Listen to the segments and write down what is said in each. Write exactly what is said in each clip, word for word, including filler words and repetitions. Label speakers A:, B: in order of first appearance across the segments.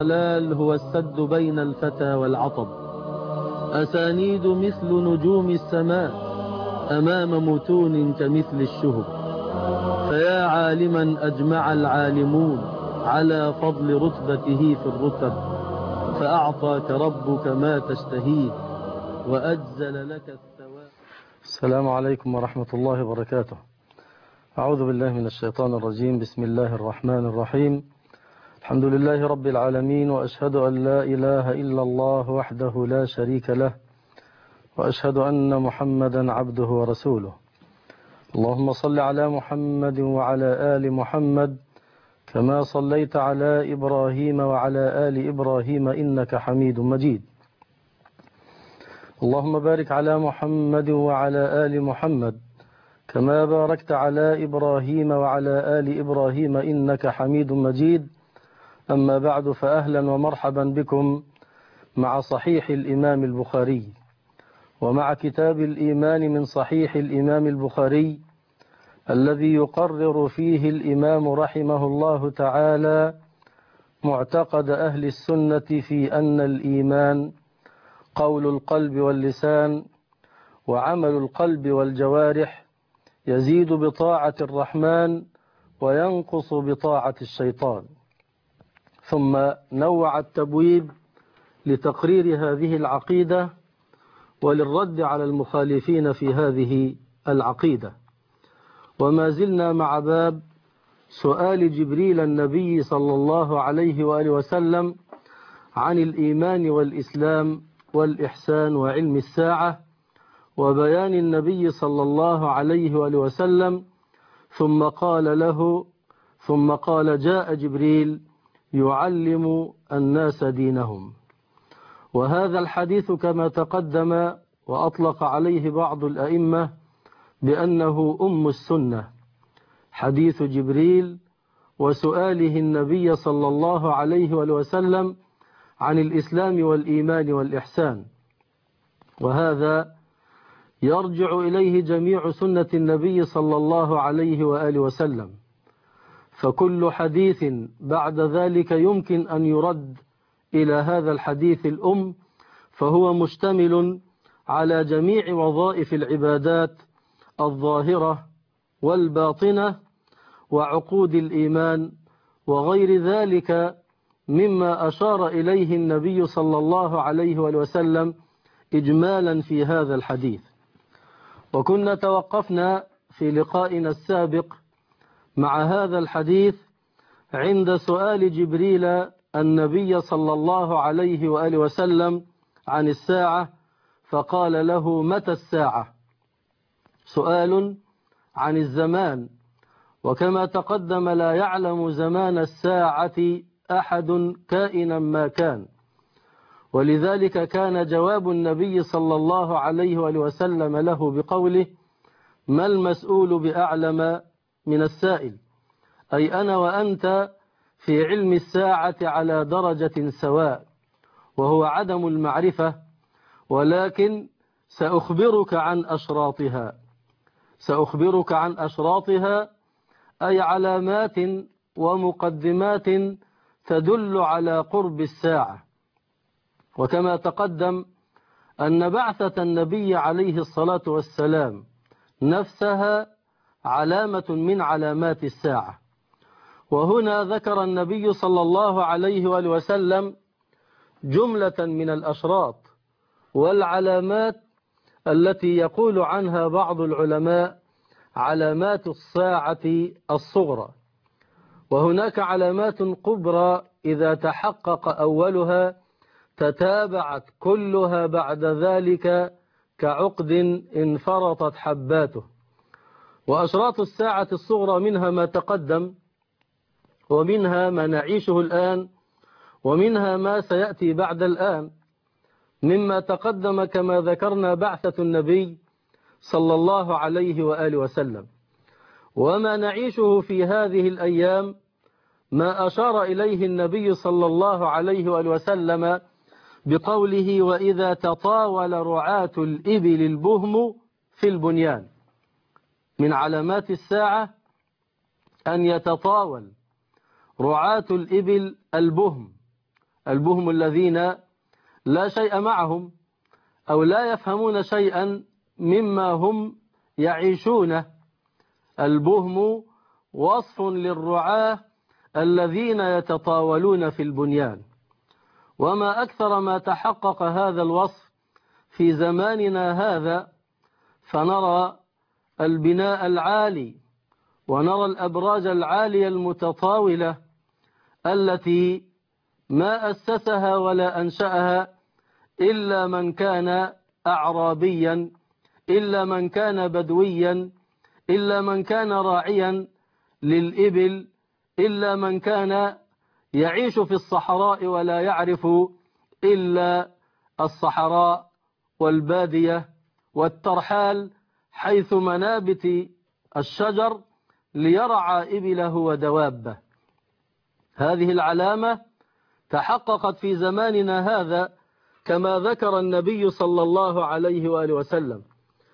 A: الضلال هو السد بين الفتى والعطب، أسانيد مثل نجوم السماء أمام متون كمثل الشهب. فيا عالما أجمع العالمون على فضل رتبته في الرتب، فأعطاك ربك ما تشتهيه وأجزل لك الثواب. السلام عليكم ورحمة الله وبركاته. أعوذ بالله من الشيطان الرجيم. بسم الله الرحمن الرحيم. الحمد لله رب العالمين، وأشهد أن لا إله إلا الله وحده لا شريك له، وأشهد أن محمدا عبده ورسوله. اللهم صل على محمد وعلى آل محمد كما صليت على إبراهيم وعلى آل إبراهيم إنك حميد مجيد. اللهم بارك على محمد وعلى آل محمد كما باركت على إبراهيم وعلى آل إبراهيم إنك حميد مجيد. أما بعد، فأهلا ومرحبا بكم مع صحيح الإمام البخاري ومع كتاب الإيمان من صحيح الإمام البخاري، الذي يقرر فيه الإمام رحمه الله تعالى معتقد أهل السنة في أن الإيمان قول القلب واللسان وعمل القلب والجوارح، يزيد بطاعة الرحمن وينقص بطاعة الشيطان. ثم نوع التبويب لتقرير هذه العقيدة وللرد على المخالفين في هذه العقيدة. وما زلنا مع باب سؤال جبريل النبي صلى الله عليه وآله وسلم عن الإيمان والإسلام والإحسان وعلم الساعة، وبيان النبي صلى الله عليه وآله وسلم ثم قال له ثم قال جاء جبريل يعلم الناس دينهم. وهذا الحديث كما تقدم وأطلق عليه بعض الأئمة بأنه أم السنة، حديث جبريل وسؤاله النبي صلى الله عليه وسلم عن الإسلام والإيمان والإحسان. وهذا يرجع إليه جميع سنة النبي صلى الله عليه وآله وسلم، فكل حديث بعد ذلك يمكن أن يرد إلى هذا الحديث الأم، فهو مشتمل على جميع وظائف العبادات الظاهرة والباطنة وعقود الإيمان وغير ذلك مما أشار إليه النبي صلى الله عليه وسلم إجمالا في هذا الحديث. وكنا توقفنا في لقائنا السابق مع هذا الحديث عند سؤال جبريل النبي صلى الله عليه وآله وسلم عن الساعة، فقال له متى الساعة؟ سؤال عن الزمان، وكما تقدم لا يعلم زمان الساعة أحد كائنا ما كان، ولذلك كان جواب النبي صلى الله عليه وآله وسلم له بقوله ما المسؤول بأعلم من السائل، أي أنا وأنت في علم الساعة على درجة سواء، وهو عدم المعرفة، ولكن سأخبرك عن أشراطها سأخبرك عن أشراطها أي علامات ومقدمات تدل على قرب الساعة. وكما تقدم أن بعثة النبي عليه الصلاة والسلام نفسها علامة من علامات الساعة. وهنا ذكر النبي صلى الله عليه وآله وسلم جملة من الأشراط والعلامات التي يقول عنها بعض العلماء علامات الساعة الصغرى، وهناك علامات كبرى إذا تحقق أولها تتابعت كلها بعد ذلك كعقد انفرطت حباته. وأشراط الساعة الصغرى منها ما تقدم، ومنها ما نعيشه الآن، ومنها ما سيأتي بعد الآن. مما تقدم كما ذكرنا بعثة النبي صلى الله عليه وآله وسلم، وما نعيشه في هذه الأيام ما أشار إليه النبي صلى الله عليه وآله وسلم بقوله وإذا تطاول رعاة الإبل البهم في البنيان. من علامات الساعة أن يتطاول رعاة الإبل البهم، البهم الذين لا شيء معهم أو لا يفهمون شيئا مما هم يعيشونه. البهم وصف للرعاة الذين يتطاولون في البنيان، وما أكثر ما تحقق هذا الوصف في زماننا هذا، فنرى البناء العالي ونرى الأبراج العالية المتطاولة التي ما أسسها ولا أنشأها إلا من كان أعرابيا، إلا من كان بدويا، إلا من كان راعيا للإبل، إلا من كان يعيش في الصحراء ولا يعرف إلا الصحراء والبادية والترحال حيث منابت الشجر ليرعى إبله ودوابه. هذه العلامة تحققت في زماننا هذا كما ذكر النبي صلى الله عليه وآله وسلم: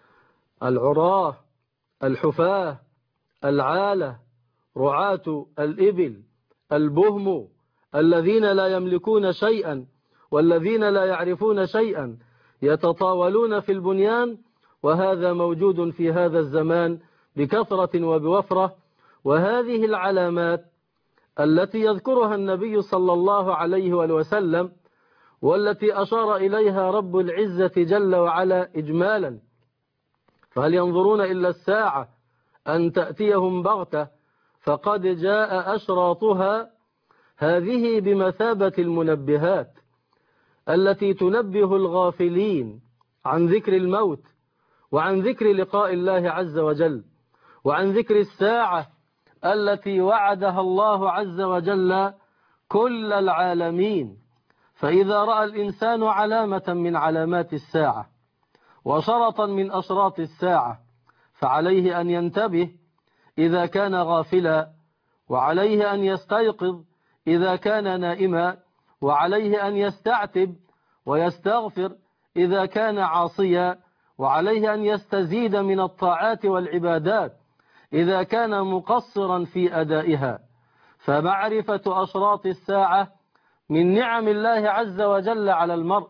A: العراة الحفاة العالة رعاة الإبل البهم الذين لا يملكون شيئا والذين لا يعرفون شيئا يتطاولون في البنيان، وهذا موجود في هذا الزمان بكثرة وبوفرة. وهذه العلامات التي يذكرها النبي صلى الله عليه وآله وسلم والتي أشار إليها رب العزة جل وعلا إجمالا: فهل ينظرون إلا الساعة أن تأتيهم بغتة فقد جاء أشراطها. هذه بمثابة المنبهات التي تنبه الغافلين عن ذكر الموت وعن ذكر لقاء الله عز وجل وعن ذكر الساعة التي وعدها الله عز وجل كل العالمين. فإذا رأى الإنسان علامة من علامات الساعة وشرطا من أشراط الساعة فعليه أن ينتبه إذا كان غافلا، وعليه أن يستيقظ إذا كان نائما، وعليه أن يستعتب ويستغفر إذا كان عاصيا، وعليه أن يستزيد من الطاعات والعبادات إذا كان مقصرا في أدائها. فمعرفة أشراط الساعة من نعم الله عز وجل على المرء،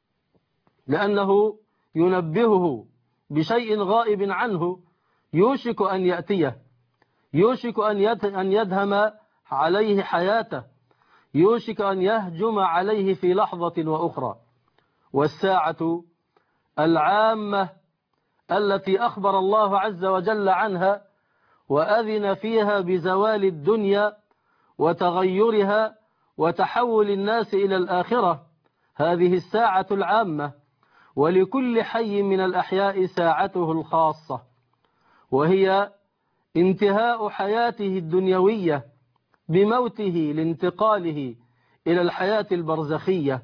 A: لأنه ينبهه بشيء غائب عنه يوشك أن يأتيه، يوشك أن يدهم عليه حياته، يوشك أن يهجم عليه في لحظة وأخرى. والساعة العامة التي أخبر الله عز وجل عنها وأذن فيها بزوال الدنيا وتغيرها وتحول الناس إلى الآخرة، هذه الساعة العامة. ولكل حي من الأحياء ساعته الخاصة، وهي انتهاء حياته الدنيوية بموته لانتقاله إلى الحياة البرزخية.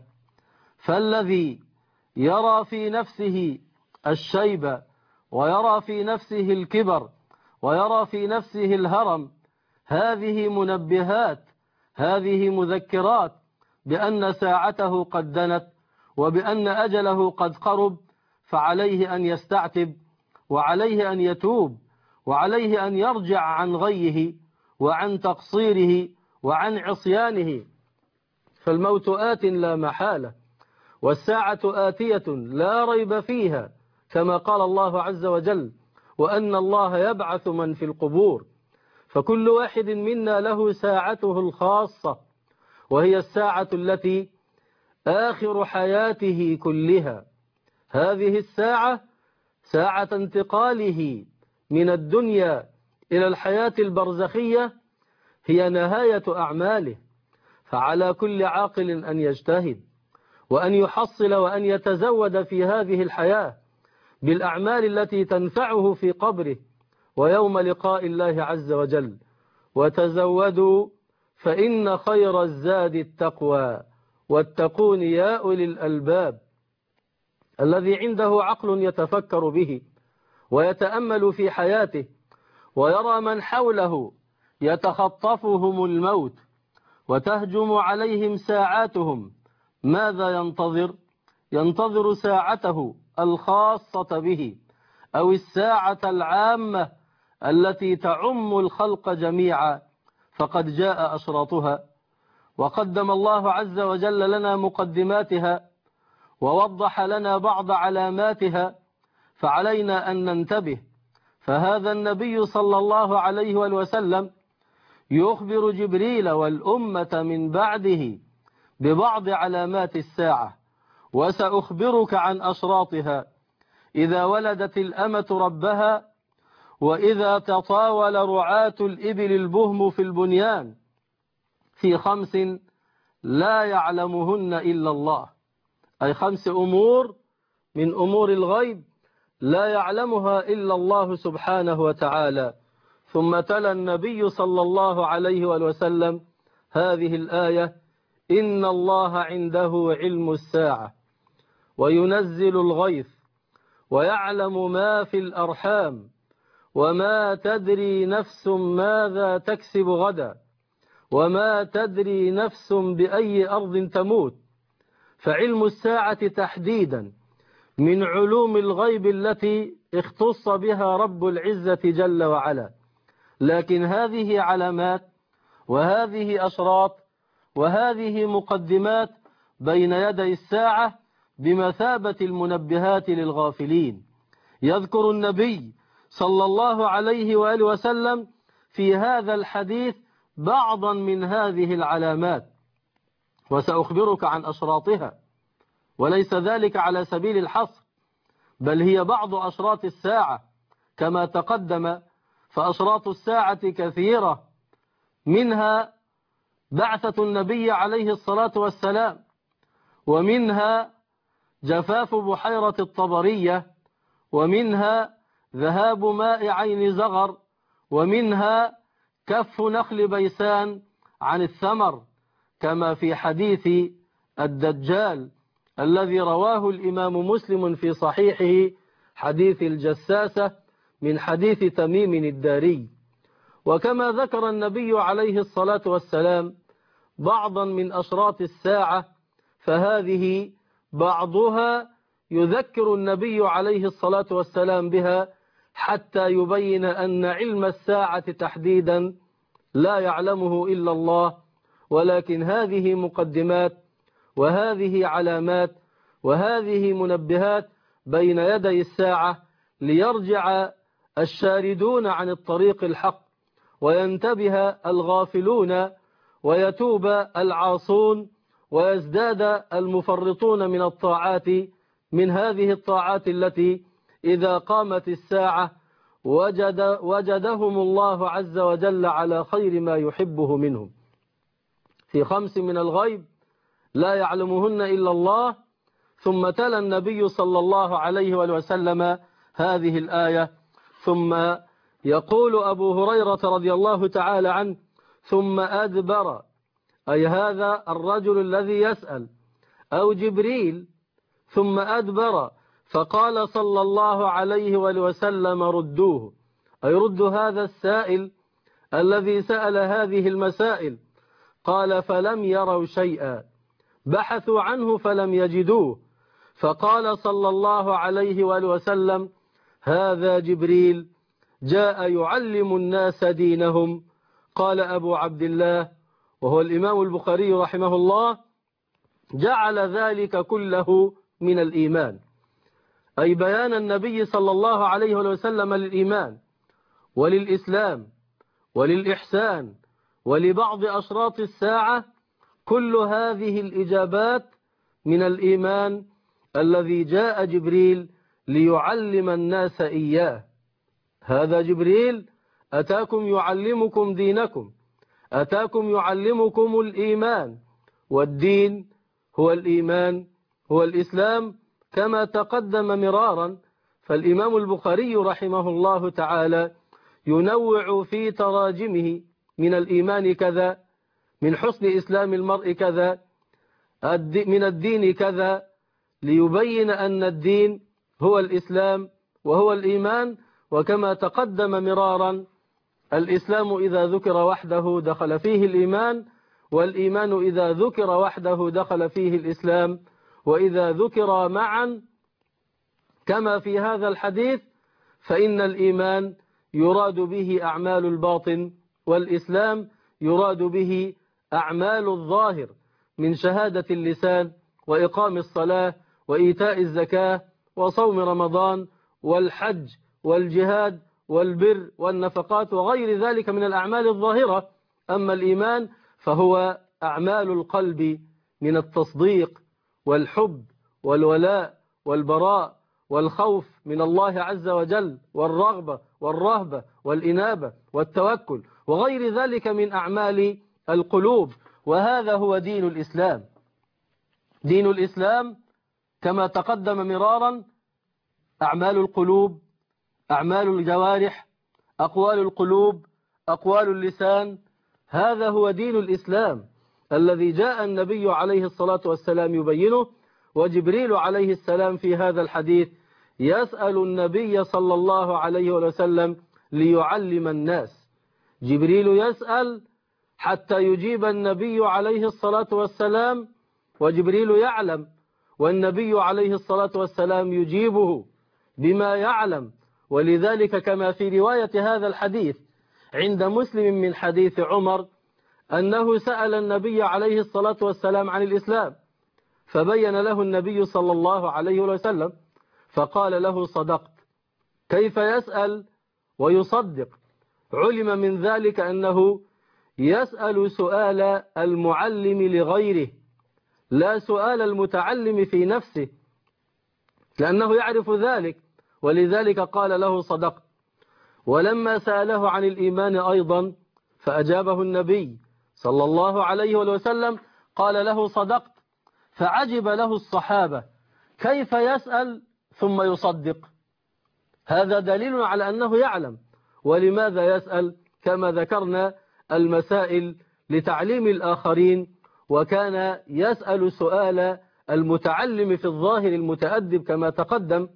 A: فالذي يرى في نفسه الشيب ويرى في نفسه الكبر ويرى في نفسه الهرم، هذه منبهات، هذه مذكرات بأن ساعته قد دنت وبأن أجله قد قرب. فعليه أن يستعتب، وعليه أن يتوب، وعليه أن يرجع عن غيه وعن تقصيره وعن عصيانه. فالموت آت لا محالة، والساعة آتية لا ريب فيها، كما قال الله عز وجل: وأن الله يبعث من في القبور. فكل واحد منا له ساعته الخاصة، وهي الساعة التي آخر حياته كلها. هذه الساعة ساعة انتقاله من الدنيا إلى الحياة البرزخية، هي نهاية أعماله. فعلى كل عاقل أن يجتهد وأن يحصل وأن يتزود في هذه الحياة بالأعمال التي تنفعه في قبره ويوم لقاء الله عز وجل. وتزودوا فإن خير الزاد التقوى واتقون يا أولي الألباب. الذي عنده عقل يتفكر به ويتأمل في حياته ويرى من حوله يتخطفهم الموت وتهجم عليهم ساعاتهم، ماذا ينتظر؟ ينتظر ساعته الخاصة به، أو الساعة العامة التي تعم الخلق جميعا، فقد جاء أشراطها. وقدم الله عز وجل لنا مقدماتها ووضح لنا بعض علاماتها، فعلينا أن ننتبه. فهذا النبي صلى الله عليه وسلم يخبر جبريل والأمة من بعده ببعض علامات الساعة، وسأخبرك عن أشراطها: إذا ولدت الأمة ربها، وإذا تطاول رعاة الإبل البهم في البنيان، في خمس لا يعلمهن إلا الله. أي خمس أمور من أمور الغيب لا يعلمها إلا الله سبحانه وتعالى. ثم تلا النبي صلى الله عليه وسلم هذه الآية: إن الله عنده علم الساعة وينزل الغيث ويعلم ما في الأرحام وما تدري نفس ماذا تكسب غدا وما تدري نفس بأي أرض تموت. فعلم الساعة تحديدا من علوم الغيب التي اختص بها رب العزة جل وعلا، لكن هذه علامات وهذه أشراط وهذه مقدمات بين يدي الساعة بمثابة المنبهات للغافلين. يذكر النبي صلى الله عليه وآله وسلم في هذا الحديث بعضا من هذه العلامات، وسأخبرك عن أشراطها، وليس ذلك على سبيل الحصر، بل هي بعض أشراط الساعة كما تقدم. فأشراط الساعة كثيرة، منها بعثة النبي عليه الصلاة والسلام، ومنها جفاف بحيرة الطبرية، ومنها ذهاب ماء عين زغر، ومنها كف نخل بيسان عن الثمر، كما في حديث الدجال الذي رواه الإمام مسلم في صحيحه، حديث الجساسة من حديث تميم الداري. وكما ذكر النبي عليه الصلاة والسلام بعضا من أشراط الساعة، فهذه بعضها يذكر النبي عليه الصلاة والسلام بها حتى يبين أن علم الساعة تحديدا لا يعلمه إلا الله، ولكن هذه مقدمات وهذه علامات وهذه منبهات بين يدي الساعة، ليرجع الشاردون عن الطريق الحق وينتبه الغافلون ويتوب العاصون ويزداد المفرطون من الطاعات، من هذه الطاعات التي إذا قامت الساعة وجد وجدهم الله عز وجل على خير ما يحبه منهم. في خمس من الغيب لا يعلمهن إلا الله. ثم تلا النبي صلى الله عليه وسلم هذه الآية، ثم يقول أبو هريرة رضي الله تعالى عنه: ثم أدبر، أي هذا الرجل الذي يسأل، أو جبريل، ثم أدبر فقال صلى الله عليه وسلم: ردوه، أي رد هذا السائل الذي سأل هذه المسائل. قال: فلم يروا شيئا، بحثوا عنه فلم يجدوه، فقال صلى الله عليه وسلم: هذا جبريل جاء يعلم الناس دينهم. قال أبو عبد الله، وهو الإمام البخاري رحمه الله: جعل ذلك كله من الإيمان، أي بيان النبي صلى الله عليه وسلم للإيمان وللإسلام وللإحسان ولبعض أشراط الساعة. كل هذه الإجابات من الإيمان الذي جاء جبريل ليعلم الناس إياه. هذا جبريل أتاكم يعلمكم دينكم، أتاكم يعلمكم الإيمان، والدين هو الإيمان هو الإسلام كما تقدم مرارا. فالإمام البخاري رحمه الله تعالى ينوع في تراجمه: من الإيمان كذا، من حسن إسلام المرء كذا، من الدين كذا، ليبين أن الدين هو الإسلام وهو الإيمان. وكما تقدم مرارا، الإسلام إذا ذكر وحده دخل فيه الإيمان، والإيمان إذا ذكر وحده دخل فيه الإسلام، وإذا ذكر معا كما في هذا الحديث فإن الإيمان يراد به أعمال الباطن، والإسلام يراد به أعمال الظاهر من شهادة اللسان وإقام الصلاة وإيتاء الزكاة وصوم رمضان والحج والجهاد والبر والنفقات وغير ذلك من الأعمال الظاهرة. أما الإيمان فهو أعمال القلب من التصديق والحب والولاء والبراء والخوف من الله عز وجل والرغبة والرهبة والإنابة والتوكل وغير ذلك من أعمال القلوب. وهذا هو دين الإسلام. دين الإسلام كما تقدم مرارا أعمال القلوب، أعمال الجوارح، أقوال القلوب، أقوال اللسان. هذا هو دين الإسلام الذي جاء النبي عليه الصلاة والسلام يبينه. وجبريل عليه السلام في هذا الحديث يسأل النبي صلى الله عليه وسلم ليعلم الناس. جبريل يسأل حتى يجيب النبي عليه الصلاة والسلام، وجبريل يعلم والنبي عليه الصلاة والسلام يجيبه بما يعلم. ولذلك كما في رواية هذا الحديث عند مسلم من حديث عمر أنه سأل النبي عليه الصلاة والسلام عن الإسلام، فبين له النبي صلى الله عليه وسلم فقال له صدقت. كيف يسأل ويصدق؟ علم من ذلك أنه يسأل سؤال المعلم لغيره لا سؤال المتعلم في نفسه، لأنه يعرف ذلك، ولذلك قال له صدقت. ولما سأله عن الإيمان أيضا فأجابه النبي صلى الله عليه وسلم قال له صدقت. فعجب له الصحابة كيف يسأل ثم يصدق؟ هذا دليل على أنه يعلم. ولماذا يسأل؟ كما ذكرنا المسائل لتعليم الآخرين، وكان يسأل سؤال المتعلم في الظاهر المتأدب كما تقدم.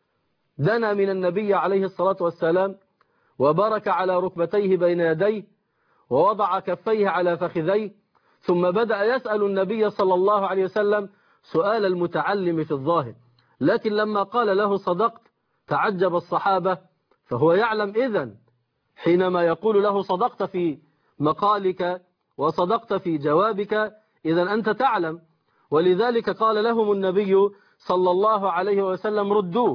A: دنا من النبي عليه الصلاة والسلام وبرك على ركبتيه بين يديه ووضع كفيه على فخذيه، ثم بدأ يسأل النبي صلى الله عليه وسلم سؤال المتعلم في الظاهر. لكن لما قال له صدقت تعجب الصحابة، فهو يعلم إذن حينما يقول له صدقت في مقالك وصدقت في جوابك، إذن أنت تعلم. ولذلك قال لهم النبي صلى الله عليه وسلم ردوه.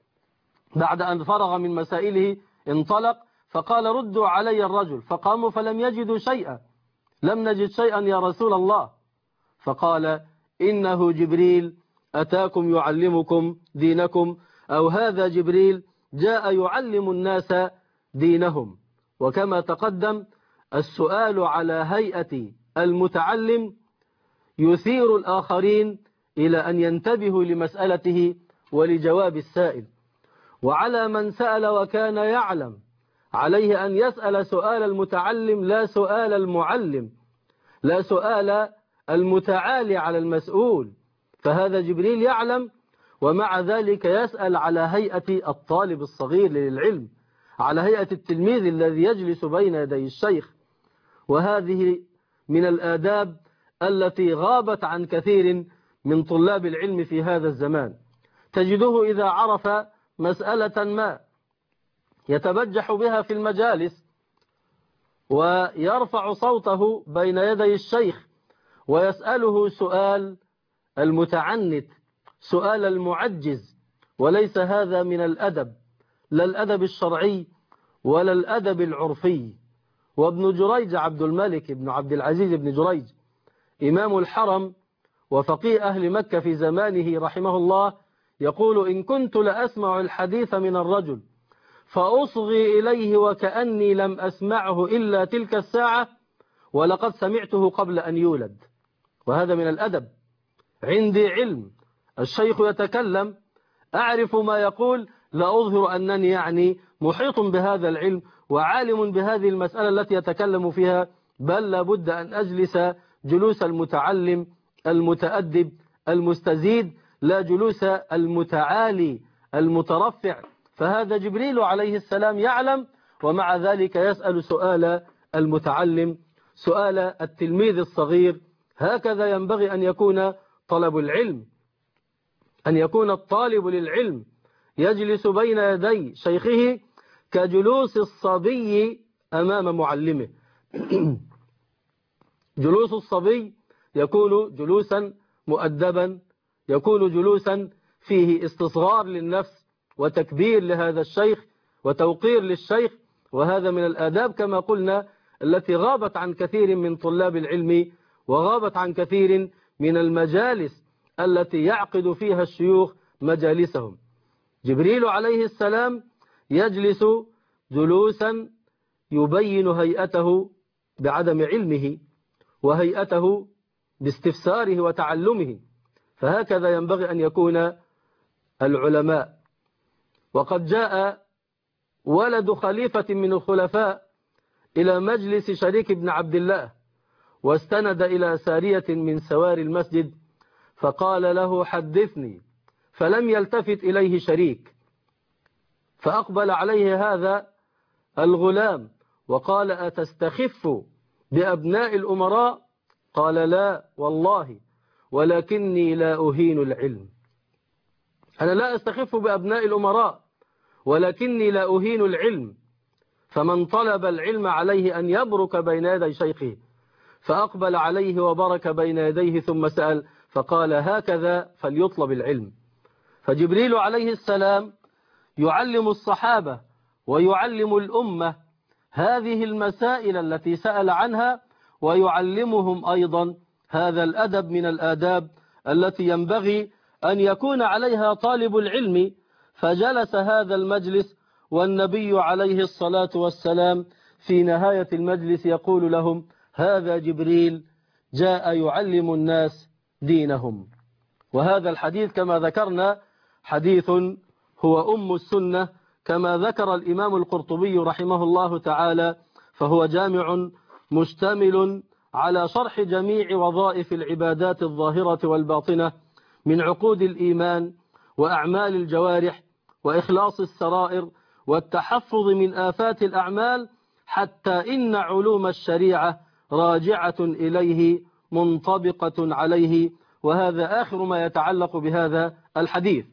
A: بعد أن فرغ من مسائله انطلق فقال ردوا علي الرجل، فقاموا فلم يجدوا شيئا. لم نجد شيئا يا رسول الله. فقال إنه جبريل أتاكم يعلمكم دينكم، أو هذا جبريل جاء يعلم الناس دينهم. وكما تقدم السؤال على هيئة المتعلم يثير الآخرين إلى أن ينتبهوا لمسألته ولجواب السائل. وعلى من سأل وكان يعلم عليه أن يسأل سؤال المتعلم لا سؤال المعلم، لا سؤال المتعالي على المسؤول. فهذا جبريل يعلم ومع ذلك يسأل على هيئة الطالب الصغير للعلم، على هيئة التلميذ الذي يجلس بين يدي الشيخ. وهذه من الآداب التي غابت عن كثير من طلاب العلم في هذا الزمان. تجده إذا عرف مسألة ما يتبجح بها في المجالس ويرفع صوته بين يدي الشيخ ويسأله سؤال المتعنت، سؤال المعجز. وليس هذا من الأدب، لا الأدب الشرعي ولا الأدب العرفي. وابن جريج عبد الملك بن عبد العزيز بن جريج إمام الحرم وفقيه أهل مكة في زمانه رحمه الله يقول إن كنت لأسمع الحديث من الرجل فأصغي إليه وكأني لم أسمعه إلا تلك الساعة ولقد سمعته قبل أن يولد. وهذا من الأدب. عندي علم، الشيخ يتكلم أعرف ما يقول، لا أظهر أنني يعني محيط بهذا العلم وعالم بهذه المسألة التي يتكلم فيها، بل لابد أن أجلس جلوس المتعلم المتأدب المستزيد، لا جلوس المتعالي المترفع. فهذا جبريل عليه السلام يعلم ومع ذلك يسأل سؤال المتعلم، سؤال التلميذ الصغير. هكذا ينبغي أن يكون طلب العلم، أن يكون الطالب للعلم يجلس بين يدي شيخه كجلوس الصبي أمام معلمه. جلوس الصبي يكون جلوسا مؤدبا، يكون جلوسا فيه استصغار للنفس وتكبير لهذا الشيخ وتوقير للشيخ، وهذا من الآداب كما قلنا التي غابت عن كثير من طلاب العلم وغابت عن كثير من المجالس التي يعقد فيها الشيوخ مجالسهم. جبريل عليه السلام يجلس جلوسا يبين هيئته بعدم علمه وهيئته باستفساره وتعلمه، فهكذا ينبغي أن يكون العلماء. وقد جاء ولد خليفة من الخلفاء إلى مجلس شريك بن عبد الله واستند إلى سارية من سوار المسجد فقال له حدثني، فلم يلتفت إليه شريك، فأقبل عليه هذا الغلام وقال أتستخف بأبناء الأمراء؟ قال لا والله، ولكني لا أهين العلم. أنا لا أستخف بأبناء الأمراء ولكني لا أهين العلم. فمن طلب العلم عليه أن يبرك بين يدي شيخه، فأقبل عليه وبرك بين يديه ثم سأل فقال هكذا فليطلب العلم. فجبريل عليه السلام يعلم الصحابة ويعلم الأمة هذه المسائل التي سأل عنها، ويعلمهم أيضا هذا الأدب من الآداب التي ينبغي أن يكون عليها طالب العلم. فجلس هذا المجلس والنبي عليه الصلاة والسلام في نهاية المجلس يقول لهم هذا جبريل جاء يعلم الناس دينهم. وهذا الحديث كما ذكرنا حديث هو أم السنة كما ذكر الإمام القرطبي رحمه الله تعالى، فهو جامع مشتمل على شرح جميع وظائف العبادات الظاهرة والباطنة من عقود الإيمان وأعمال الجوارح وإخلاص السرائر والتحفظ من آفات الأعمال، حتى إن علوم الشريعة راجعة إليه منطبقة عليه. وهذا آخر ما يتعلق بهذا الحديث.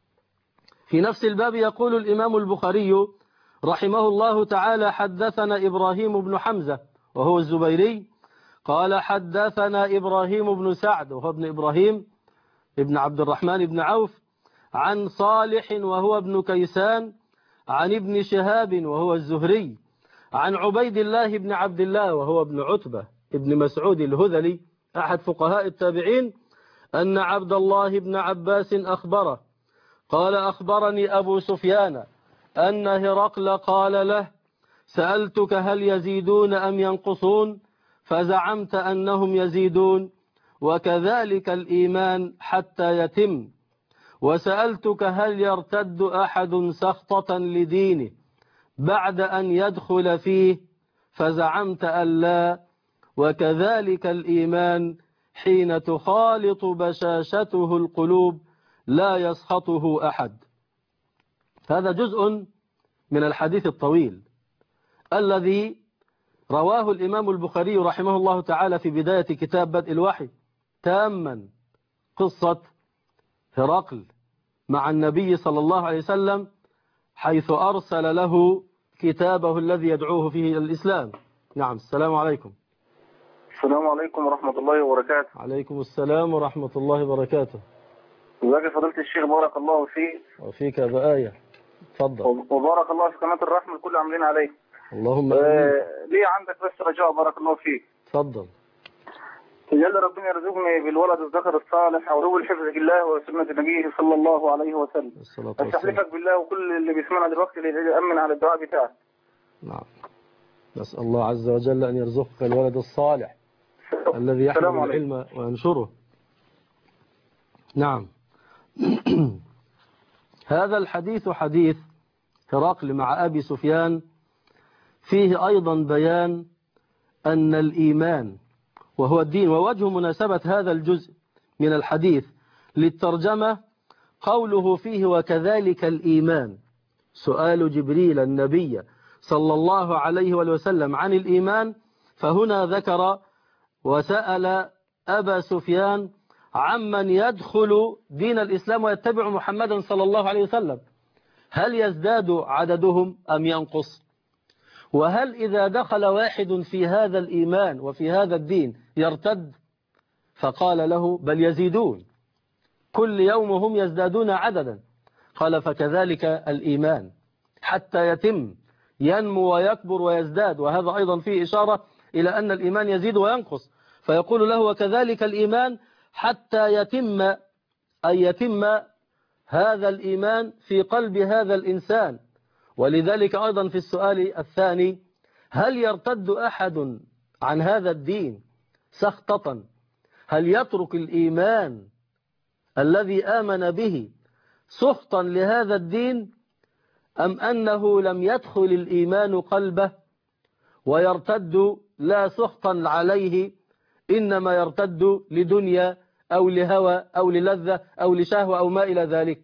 A: في نفس الباب يقول الإمام البخاري رحمه الله تعالى حدثنا إبراهيم بن حمزة وهو الزبيري قال حدثنا إبراهيم بن سعد وهو ابن إبراهيم ابن عبد الرحمن بن عوف عن صالح وهو ابن كيسان عن ابن شهاب وهو الزهري عن عبيد الله بن عبد الله وهو ابن عتبة ابن مسعود الهذلي أحد فقهاء التابعين أن عبد الله بن عباس أخبره قال أخبرني أبو سفيان أن هرقل قال له سألتك هل يزيدون أم ينقصون فزعمت أنهم يزيدون وكذلك الإيمان حتى يتم، وسألتك هل يرتد أحد سخطة لدينه بعد أن يدخل فيه فزعمت أن لا، وكذلك الإيمان حين تخالط بشاشته القلوب لا يسخطه أحد. هذا جزء من الحديث الطويل الذي رواه الإمام البخاري رحمه الله تعالى في بداية كتاب بدء الوحي تاما قصة هرقل مع النبي صلى الله عليه وسلم حيث أرسل له كتابه الذي يدعوه فيه الإسلام. نعم. السلام عليكم.
B: السلام عليكم ورحمة الله وبركاته.
A: عليكم السلام ورحمة الله وبركاته.
B: ازيك فضيلة الشيخ بارك الله فيك.
A: وفيك بآية. تفضل.
B: وبارك الله في قناة الرحمة الكل عاملين عليه.
A: اللهم
B: آه ليه عندك بس رجاء بارك الله فيك.
A: تفضل.
B: تجلى ربنا يرزقني بالولد الذكر الصالح وروي حفظك الله وسنة نبيه صلى الله عليه وسلم. استحلفك بالله وكل اللي بيسمعنا دلوقتي اللي يأمن على الدعاء بتاعك.
A: نعم. نسأل الله عز وجل أن يرزقك الولد الصالح الذي يحمل العلم وينشره. نعم. هذا الحديث حديث هرقل مع أبي سفيان فيه أيضا بيان أن الإيمان وهو الدين. ووجه مناسبة هذا الجزء من الحديث للترجمة قوله فيه وكذلك الإيمان. سؤال جبريل النبي صلى الله عليه وسلم عن الإيمان، فهنا ذكر وسأل أبا سفيان عمن يدخل دين الإسلام ويتبع محمدا صلى الله عليه وسلم هل يزداد عددهم أم ينقص، وهل إذا دخل واحد في هذا الإيمان وفي هذا الدين يرتد؟ فقال له بل يزيدون، كل يوم هم يزدادون عددا. قال فكذلك الإيمان حتى يتم ينمو ويكبر ويزداد، وهذا أيضا فيه إشارة إلى أن الإيمان يزيد وينقص. فيقول له وكذلك الإيمان حتى يتم، أي يتم هذا الإيمان في قلب هذا الإنسان. ولذلك أيضا في السؤال الثاني هل يرتد أحد عن هذا الدين سخطة؟ هل يترك الإيمان الذي آمن به سخطا لهذا الدين، أم أنه لم يدخل الإيمان قلبه ويرتد لا سخطا عليه، إنما يرتد لدنيا أو لهوى أو للذة أو لشهوة أو ما إلى ذلك؟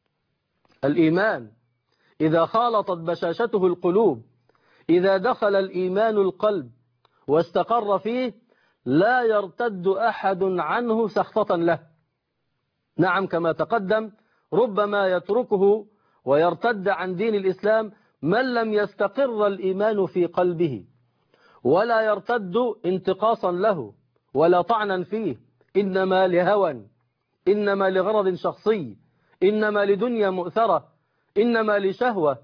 A: الإيمان إذا خالطت بشاشته القلوب، إذا دخل الإيمان القلب واستقر فيه، لا يرتد أحد عنه سخطة له. نعم كما تقدم، ربما يتركه ويرتد عن دين الإسلام من لم يستقر الإيمان في قلبه، ولا يرتد انتقاصا له ولا طعنا فيه، إنما لهوى، إنما لغرض شخصي، إنما لدنيا مؤثرة، إنما لشهوة.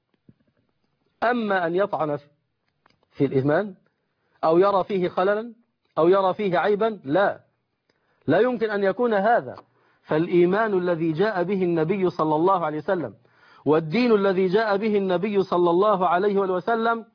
A: أما أن يطعن في الإيمان أو يرى فيه خللا أو يرى فيه عيبا، لا لا يمكن أن يكون هذا. فالإيمان الذي جاء به النبي صلى الله عليه وسلم والدين الذي جاء به النبي صلى الله عليه وسلم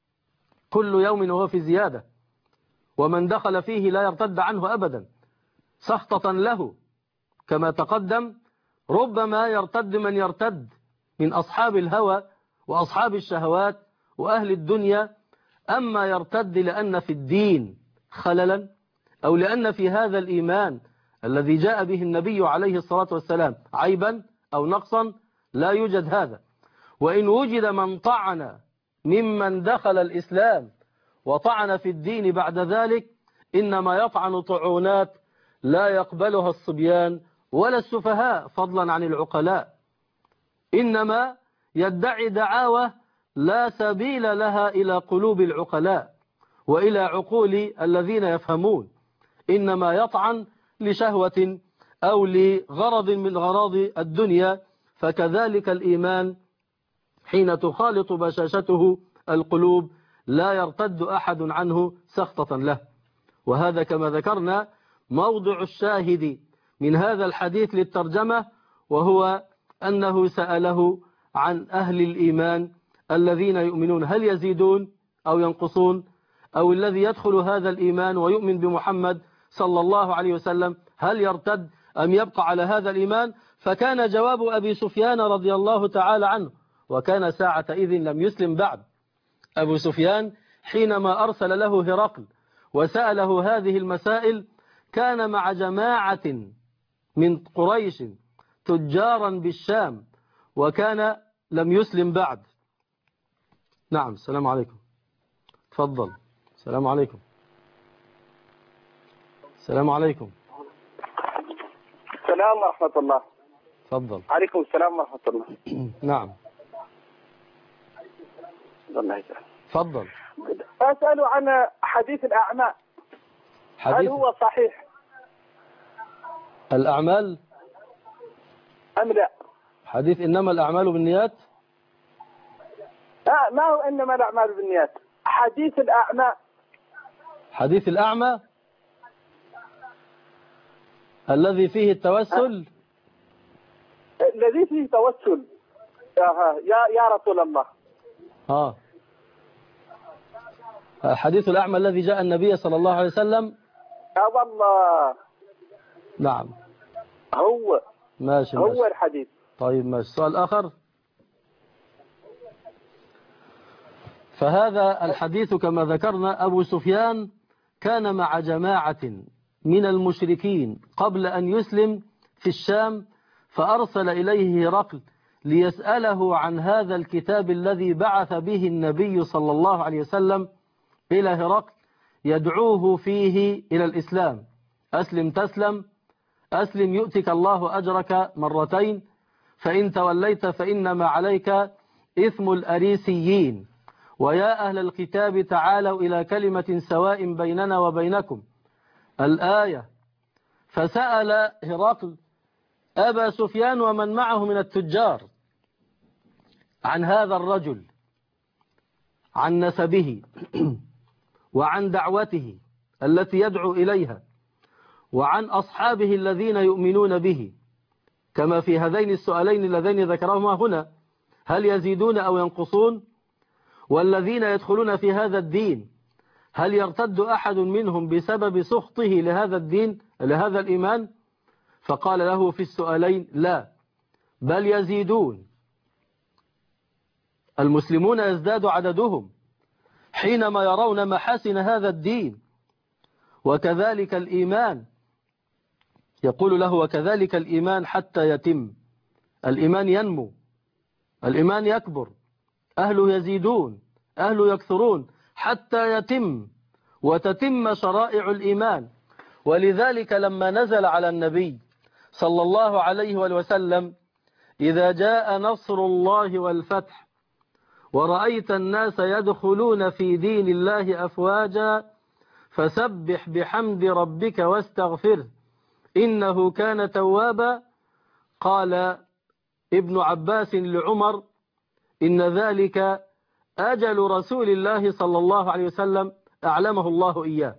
A: كل يوم وهو في زيادة، ومن دخل فيه لا يرتد عنه أبدا سخطة له. كما تقدم ربما يرتد من يرتد من أصحاب الهوى وأصحاب الشهوات وأهل الدنيا، أما يرتد لأن في الدين خللا أو لأن في هذا الإيمان الذي جاء به النبي عليه الصلاة والسلام عيبا أو نقصا، لا يوجد هذا. وإن وجد من طعن ممن دخل الإسلام وطعن في الدين بعد ذلك، إنما يطعن طعونات لا يقبلها الصبيان ولا السفهاء فضلا عن العقلاء، إنما يدعي دعاوى لا سبيل لها إلى قلوب العقلاء وإلى عقول الذين يفهمون، إنما يطعن لشهوة أو لغرض من غراض الدنيا. فكذلك الإيمان حين تخالط بشاشته القلوب لا يرتد أحد عنه سخطة له. وهذا كما ذكرنا موضع الشاهد من هذا الحديث للترجمة، وهو أنه سأله عن أهل الإيمان الذين يؤمنون هل يزيدون أو ينقصون، أو الذي يدخل هذا الإيمان ويؤمن بمحمد صلى الله عليه وسلم هل يرتد أم يبقى على هذا الإيمان؟ فكان جواب أبي سفيان رضي الله تعالى عنه، وكان ساعة إذن لم يسلم بعد، أبو سفيان حينما أرسل له هرقل وسأله هذه المسائل كان مع جماعة من قريش تجارا بالشام، وكان لم يسلم بعد. نعم السلام عليكم، تفضل. السلام عليكم. السلام عليكم.
B: السلام ورحمة الله.
A: تفضل.
B: عليكم السلام ورحمة الله.
A: نعم.
B: الله يسلمك.
A: تفضل.
B: أسأل عن حديث الأعمال،
A: حديث
B: هل هو صحيح
A: الأعمال
B: أم لا؟
A: حديث إنما الأعمال بالنيات.
B: لا ما هو إنما الأعمال بالنيات، حديث الأعمى.
A: حديث الأعمى الذي فيه التوسل،
B: الذي فيه توسل يا يا رسول الله.
A: ها حديث الأعمى الذي جاء النبي صلى الله عليه وسلم.
B: اه والله.
A: نعم
B: هو
A: ماشي
B: هو
A: ماشي.
B: الحديث.
A: طيب ماشي. سؤال آخر. فهذا الحديث كما ذكرنا أبو سفيان كان مع جماعة من المشركين قبل أن يسلم في الشام، فأرسل إليه هرقل ليسأله عن هذا الكتاب الذي بعث به النبي صلى الله عليه وسلم إلى هرقل يدعوه فيه إلى الإسلام. أسلم تسلم، أسلم يؤتك الله أجرك مرتين، فإن توليت فإنما عليك إثم الأريسيين، ويا أهل الكتاب تعالوا إلى كلمة سواء بيننا وبينكم الآية. فسأل هرقل أبا سفيان ومن معه من التجار عن هذا الرجل، عن نسبه وعن دعوته التي يدعو إليها وعن أصحابه الذين يؤمنون به، كما في هذين السؤالين اللذين ذكرهما هنا: هل يزيدون أو ينقصون؟ والذين يدخلون في هذا الدين هل يرتد أحد منهم بسبب سخطه لهذا الدين لهذا الإيمان؟ فقال له في السؤالين: لا، بل يزيدون. المسلمون يزداد عددهم حينما يرون محاسن هذا الدين، وكذلك الإيمان. يقول له: وكذلك الإيمان حتى يتم. الإيمان ينمو، الإيمان يكبر، أهله يزيدون، أهله يكثرون حتى يتم وتتم شرائع الإيمان. ولذلك لما نزل على النبي صلى الله عليه وسلم: إذا جاء نصر الله والفتح ورأيت الناس يدخلون في دين الله أفواجا فسبح بحمد ربك واستغفره إنه كان توابا. قال ابن عباس لعمر: إن ذلك أجل رسول الله صلى الله عليه وسلم أعلمه الله إياه،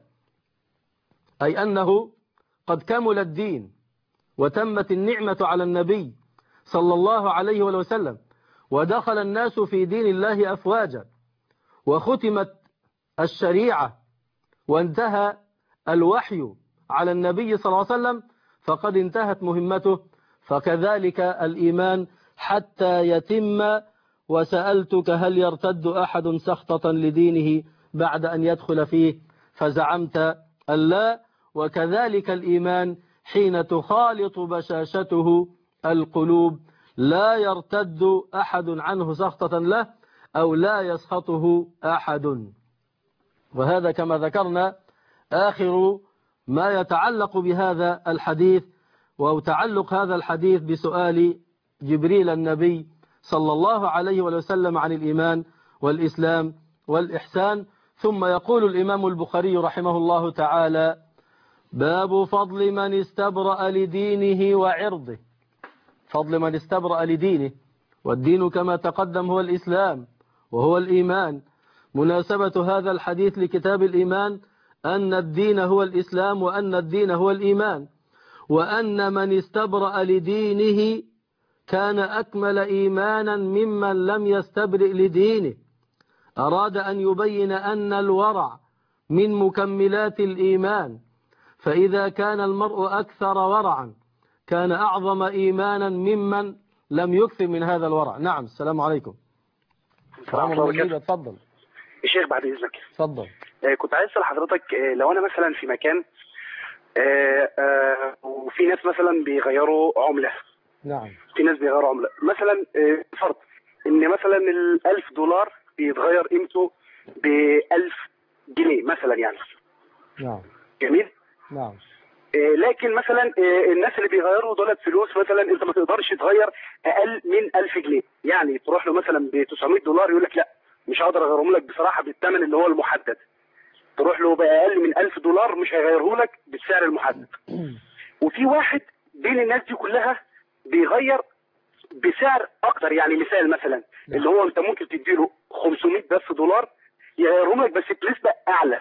A: أي أنه قد كمل الدين وتمت النعمة على النبي صلى الله عليه وسلم، ودخل الناس في دين الله أفواجا، وختمت الشريعة وانتهى الوحي على النبي صلى الله عليه وسلم، فقد انتهت مهمته. فكذلك الإيمان حتى يتم. وسألتك: هل يرتد أحد سخطة لدينه بعد أن يدخل فيه؟ فزعمت أن لا. وكذلك الإيمان حين تخالط بشاشته القلوب لا يرتد أحد عنه سخطة له أو لا يسخطه أحد. وهذا كما ذكرنا آخر ما يتعلق بهذا الحديث، وتعلق هذا الحديث بسؤال جبريل النبي صلى الله عليه وسلم عن الإيمان والإسلام والإحسان. ثم يقول الإمام البخاري رحمه الله تعالى: باب فضل من استبرأ لدينه وعرضه. فضل من استبرأ لدينه، والدين كما تقدم هو الإسلام وهو الإيمان. مناسبة هذا الحديث لكتاب الإيمان أن الدين هو الإسلام وأن الدين هو الإيمان، وأن من استبرأ لدينه كان أكمل إيمانا ممن لم يستبرئ لدينه. أراد أن يبين أن الورع من مكملات الإيمان، فإذا كان المرء أكثر ورعا كان أعظم إيمانا ممن لم يكثر من هذا الورع. نعم. السلام عليكم. السلام عليكم. تفضل
C: الشيخ بعد إذنك.
A: تفضل.
C: آه كنت عايز أسأل حضرتك، آه لو أنا مثلا في مكان آه آه وفي ناس مثلا بيغيروا عملة.
A: نعم.
C: في ناس بيغيروا عملة مثلا، آه فرض إن مثلا الألف دولار بيتغير قيمته بألف جنيه مثلا يعني.
A: نعم.
C: جميل.
A: نعم.
C: لكن مثلا الناس اللي بيغيروا دولار فلوس مثلا انت ما تقدرش تغير اقل من ألف جنيه، يعني تروح له مثلا ب تسعمائة دولار يقول لك لا مش هقدر اغيرهم لك بصراحه بالثمن اللي هو المحدد. تروح له باقل من ألف دولار مش هيغيره لك بالسعر المحدد. وفي واحد بين الناس دي كلها بيغير بسعر اكتر، يعني مثال مثلا اللي هو انت ممكن تديله خمسمائة بس دولار يغيرهم لك بس بنسبه اعلى.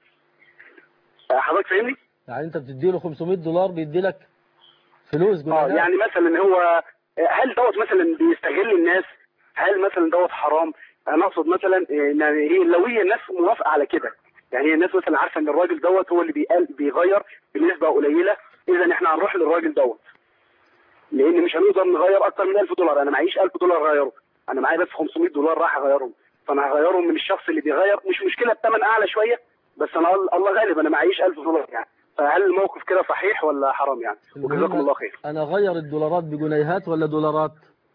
C: حضرتك فاهمني؟
A: يعني انت بتدي له خمسمائة دولار بيدي لك فلوس.
C: اه يعني مثلا هو هل دوت مثلا بيستغل الناس؟ هل مثلا دوت حرام؟ انا اقصد مثلا يعني هي لو هي الناس موافقه على كده، يعني هي الناس مثلا عارفه ان الراجل دوت هو اللي بيغير بنسبه قليله، اذا احنا هنروح للراجل دوت لان مش هنقدر نغير اكتر من ألف دولار. انا معيش ألف دولار اغيره، انا معايا بس خمسمائة دولار راح اغيرهم، فانا هغيرهم من الشخص اللي بيغير. مش مشكله الثمن اعلى شويه بس انا الله غالب انا معيش ألف دولار يعني. فهل الموقف كده صحيح ولا حرام يعني؟ وجزاكم الله خير.
A: انا غير الدولارات بجنيهات ولا دولارات؟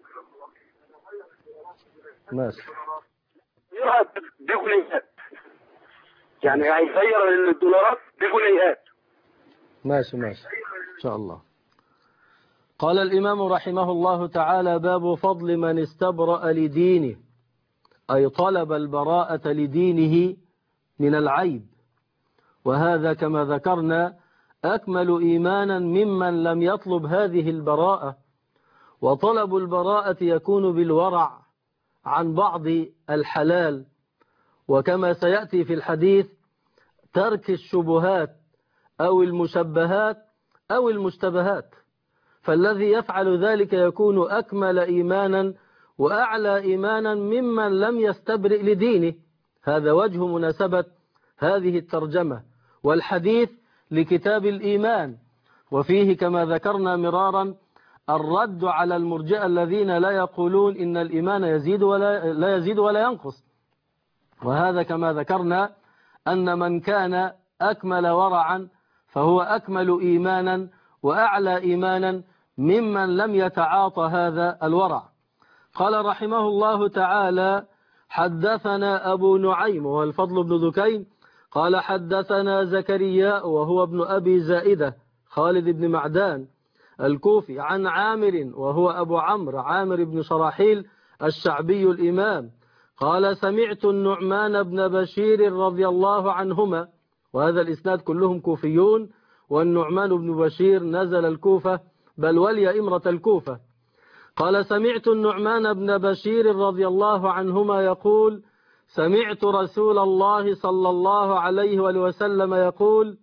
A: ماشي.
C: بجنيهات، يعني هيغير الدولارات بجنيهات.
A: ماشي ماشي ان شاء الله. قال الإمام رحمه الله تعالى: باب فضل من استبرأ لدينه، أي طلب البراءة لدينه من العيب. وهذا كما ذكرنا أكمل إيمانا ممن لم يطلب هذه البراءة. وطلب البراءة يكون بالورع عن بعض الحلال، وكما سيأتي في الحديث ترك الشبهات أو المشبهات أو المشتبهات. فالذي يفعل ذلك يكون أكمل إيمانا وأعلى إيمانا ممن لم يستبرئ لدينه. هذا وجه مناسبة هذه الترجمة والحديث لكتاب الإيمان، وفيه كما ذكرنا مرارا الرد على المرجئة الذين لا يقولون إن الإيمان يزيد ولا, لا يزيد ولا ينقص. وهذا كما ذكرنا أن من كان أكمل ورعا فهو أكمل إيمانا وأعلى إيمانا ممن لم يتعاطى هذا الورع. قال رحمه الله تعالى: حدثنا أبو نعيم وهو الفضل بن ذكين قال حدثنا زكريا وهو ابن أبي زائدة خالد بن معدان الكوفي عن عامر وهو أبو عمرو عامر بن شراحيل الشعبي الإمام قال: سمعت النعمان بن بشير رضي الله عنهما. وهذا الإسناد كلهم كوفيون، والنعمان بن بشير نزل الكوفة بل ولي إمرة الكوفة. قال: سمعت النعمان بن بشير رضي الله عنهما يقول: سمعت رسول الله صلى الله عليه وسلم يقول: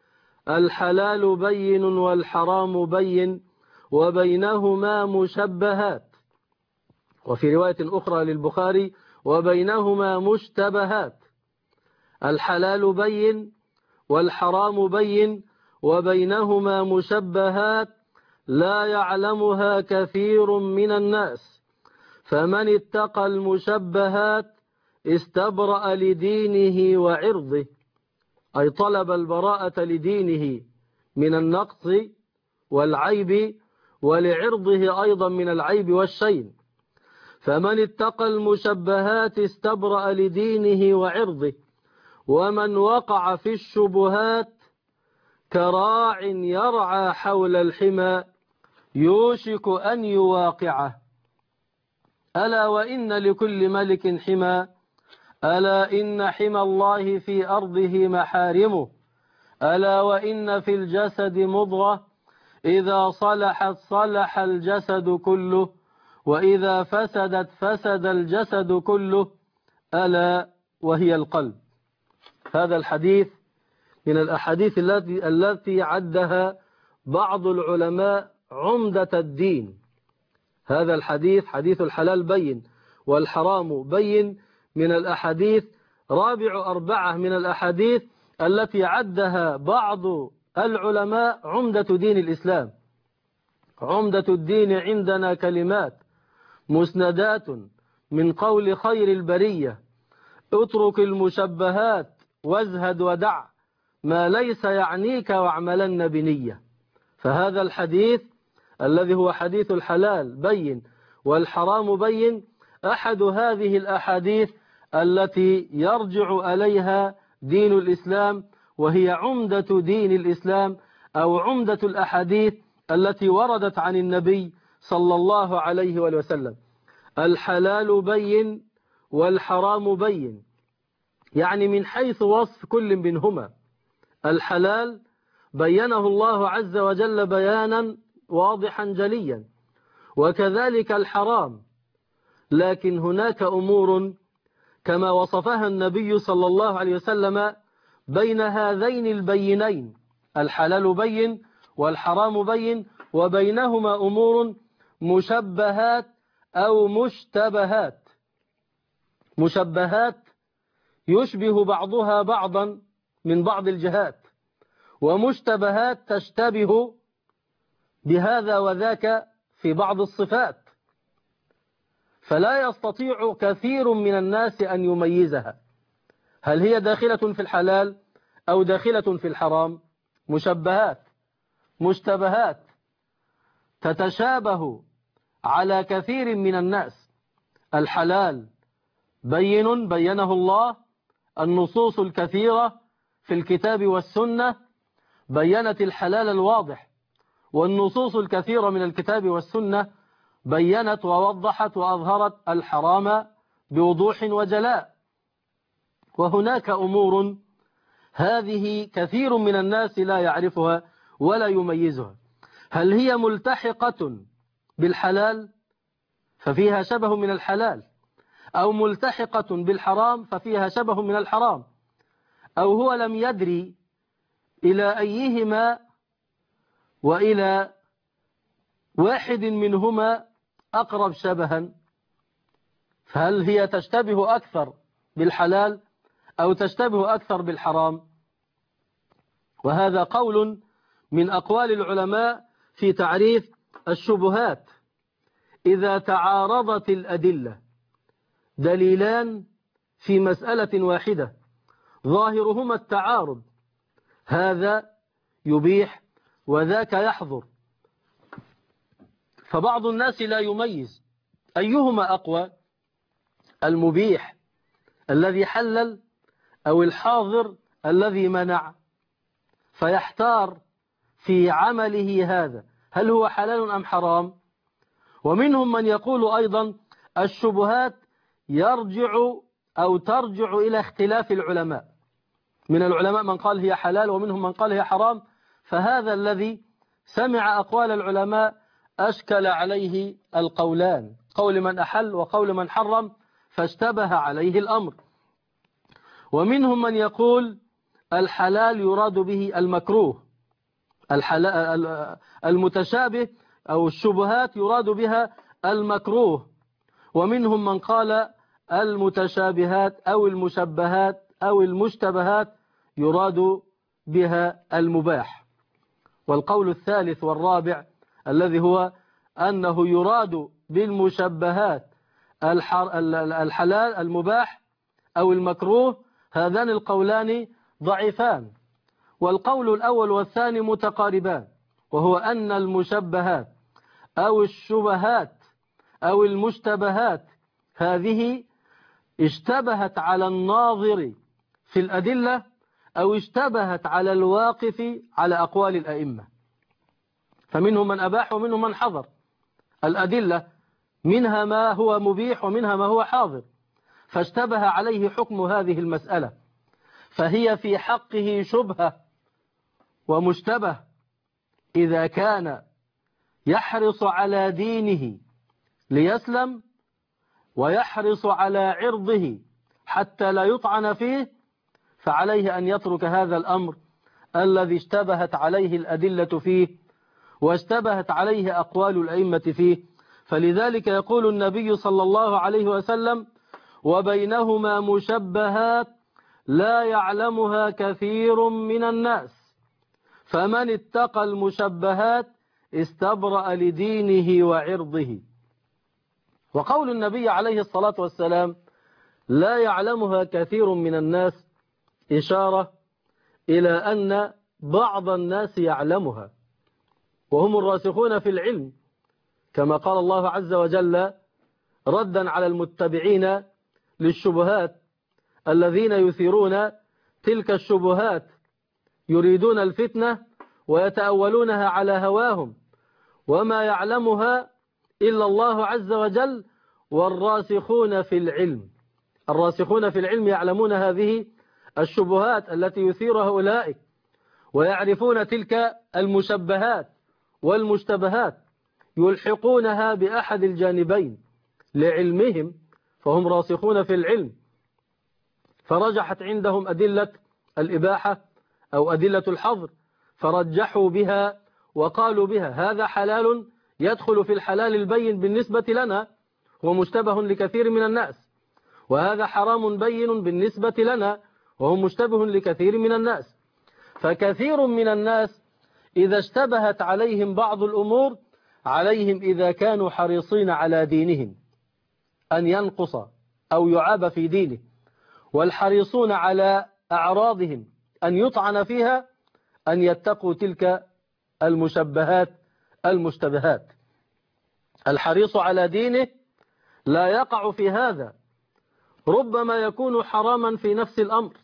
A: الحلال بين والحرام بين وبينهما مشبهات. وفي رواية أخرى للبخاري: وبينهما مشتبهات. الحلال بين والحرام بين وبينهما مشبهات لا يعلمها كثير من الناس، فمن اتقى المشبهات استبرأ لدينه وعرضه، أي طلب البراءة لدينه من النقص والعيب ولعرضه أيضا من العيب والشين. فمن اتقى المشبهات استبرأ لدينه وعرضه، ومن وقع في الشبهات كراع يرعى حول الحمى يوشك أن يواقعه. ألا وإن لكل ملك حمى، ألا إن حمى الله في أرضه محارمه، ألا وإن في الجسد مضغة إذا صلحت صلح الجسد كله، وإذا فسدت فسد الجسد كله، ألا وهي القلب. هذا الحديث من الأحاديث التي التي عدها بعض العلماء عمدة الدين. هذا الحديث حديث الحلال بين والحرام بين من الأحاديث رابع أربعة من الأحاديث التي عدها بعض العلماء عمدة دين الإسلام. عمدة الدين عندنا كلمات مسندات من قول خير البرية: اترك المشبهات وازهد ودع ما ليس يعنيك واعملن بنية. فهذا الحديث الذي هو حديث الحلال بين والحرام بين أحد هذه الأحاديث التي يرجع إليها دين الإسلام، وهي عمدة دين الإسلام أو عمدة الأحاديث التي وردت عن النبي صلى الله عليه وسلم. الحلال بين والحرام بين، يعني من حيث وصف كل منهما. الحلال بينه الله عز وجل بيانا واضحا جليا، وكذلك الحرام، لكن هناك أمور كما وصفها النبي صلى الله عليه وسلم بين هذين البينين. الحلال بين والحرام بين، وبينهما أمور مشبهات أو مشتبهات. مشبهات يشبه بعضها بعضا من بعض الجهات، ومشتبهات تشتبه بهذا وذاك في بعض الصفات، فلا يستطيع كثير من الناس أن يميزها. هل هي داخلة في الحلال أو داخلة في الحرام؟ مشبهات مشتبهات تتشابه على كثير من الناس. الحلال بين بينه الله، النصوص الكثيرة في الكتاب والسنة بينت الحلال الواضح، والنصوص الكثيرة من الكتاب والسنة بينت ووضحت وأظهرت الحرام بوضوح وجلاء. وهناك أمور هذه كثير من الناس لا يعرفها ولا يميزها. هل هي ملتحقة بالحلال ففيها شبه من الحلال، أو ملتحقة بالحرام ففيها شبه من الحرام، أو هو لم يدري إلى أيهما وإلى واحد منهما أقرب شبها، فهل هي تشتبه أكثر بالحلال أو تشتبه أكثر بالحرام؟ وهذا قول من أقوال العلماء في تعريف الشبهات. إذا تعارضت الأدلة دليلان في مسألة واحدة ظاهرهما التعارض، هذا يبيح وذاك يحظر. فبعض الناس لا يميز أيهما أقوى، المبيح الذي حلل أو الحاضر الذي منع، فيحتار في عمله هذا هل هو حلال أم حرام. ومنهم من يقول أيضا الشبهات يرجع أو ترجع إلى اختلاف العلماء، من العلماء من قال هي حلال ومنهم من قال هي حرام، فهذا الذي سمع أقوال العلماء أشكل عليه القولان، قول من أحل وقول من حرم، فاشتبه عليه الأمر. ومنهم من يقول الحلال يراد به المكروه، المتشابه أو الشبهات يراد بها المكروه. ومنهم من قال المتشابهات أو المشبهات أو المشتبهات يراد بها المباح. والقول الثالث والرابع الذي هو أنه يراد بالمشبهات الحلال المباح أو المكروه، هذان القولان ضعيفان. والقول الأول والثاني متقاربان، وهو أن المشبهات أو الشبهات أو المشتبهات هذه اشتبهت على الناظر في الأدلة أو اشتبهت على الواقف على أقوال الأئمة، فمنهم من أباح ومنهم من حظر الأدلة، منها ما هو مبيح ومنها ما هو حاضر، فاشتبه عليه حكم هذه المسألة، فهي في حقه شبهة ومشتبه إذا كان يحرص على دينه ليسلم ويحرص على عرضه حتى لا يطعن فيه، فعليه أن يترك هذا الأمر الذي اشتبهت عليه الأدلة فيه واشتبهت عليه أقوال الأئمة فيه. فلذلك يقول النبي صلى الله عليه وسلم وبينهما مشبهات لا يعلمها كثير من الناس، فمن اتقى المشبهات استبرأ لدينه وعرضه. وقول النبي عليه الصلاة والسلام لا يعلمها كثير من الناس إشارة إلى أن بعض الناس يعلمها وهم الراسخون في العلم، كما قال الله عز وجل ردا على المتبعين للشبهات الذين يثيرون تلك الشبهات يريدون الفتنة ويتأولونها على هواهم، وما يعلمها إلا الله عز وجل والراسخون في العلم. الراسخون في العلم يعلمون هذه الشبهات التي يثيرها أولئك، ويعرفون تلك المشبهات والمشتبهات، يلحقونها بأحد الجانبين لعلمهم، فهم راسخون في العلم، فرجحت عندهم أدلة الإباحة أو أدلة الحظر، فرجحوا بها وقالوا بها هذا حلال يدخل في الحلال البين بالنسبة لنا ومشتبه لكثير من الناس، وهذا حرام بين بالنسبة لنا وهو مشتبه لكثير من الناس. فكثير من الناس إذا اشتبهت عليهم بعض الأمور عليهم إذا كانوا حريصين على دينهم أن ينقص أو يعاب في دينه، والحريصون على أعراضهم أن يطعن فيها، أن يتقوا تلك المشبهات المشتبهات. الحريص على دينه لا يقع في هذا، ربما يكون حراما في نفس الأمر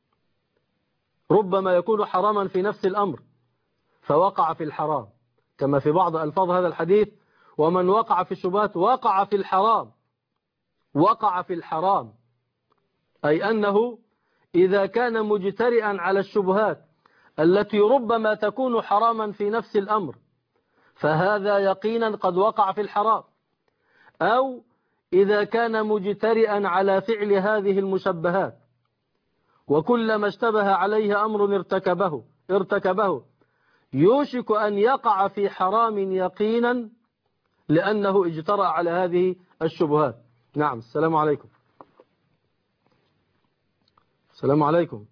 A: ربما يكون حراما في نفس الأمر فوقع في الحرام، كما في بعض ألفاظ هذا الحديث ومن وقع في الشبهات وقع في الحرام وقع في الحرام أي أنه إذا كان مجترئا على الشبهات التي ربما تكون حراما في نفس الأمر، فهذا يقينا قد وقع في الحرام. أو إذا كان مجترئا على فعل هذه المشبهات، وكلما اشتبه عليه أمر ارتكبه ارتكبه يوشك أن يقع في حرام يقينا لأنه اجترأ على هذه الشبهات. نعم. السلام عليكم. السلام عليكم.